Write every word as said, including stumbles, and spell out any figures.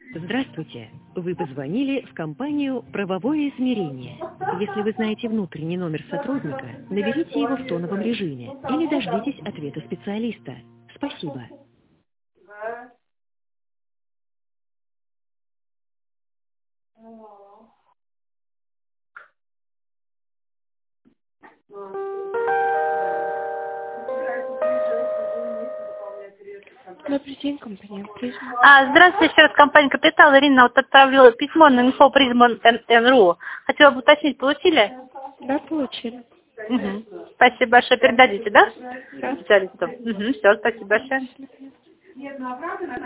Здравствуйте. Вы позвонили в компанию «Правовое измерение». Если вы знаете внутренний номер сотрудника, наберите его в тоновом режиме или дождитесь ответа специалиста. Спасибо. Добрый день, компания «Призма». А, здравствуйте, еще раз, компания «Капитал». Ирина вот отправила письмо на инфо призма точка эн ру. Хотела бы уточнить, получили? Да, получили. Угу. Спасибо большое. Передадите, да? Да. Специалисту. Угу. Все, спасибо большое.